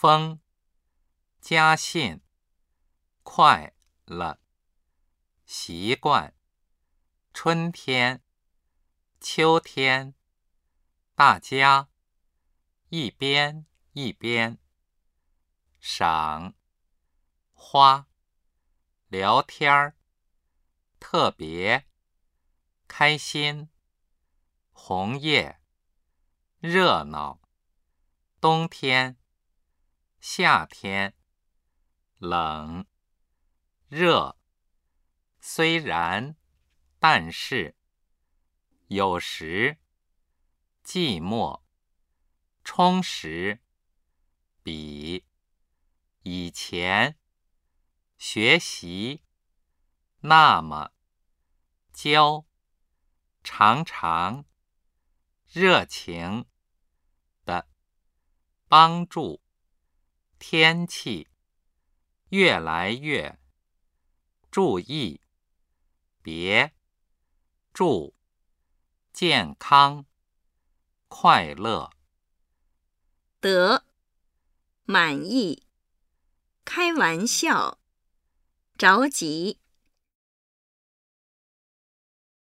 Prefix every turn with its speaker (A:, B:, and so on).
A: 风，家信，快乐，习惯，春天，秋天，大家，一边一边，赏，花，聊天儿，特别，开心，红叶，热闹，冬天，夏天，冷，热，虽然，但是，有时，寂寞，充实，比，以前，学习，那么，教，常常，热情的，帮助，天气，越来越，注意，别，祝，健康，快乐。
B: 得，满意，开玩笑，着急。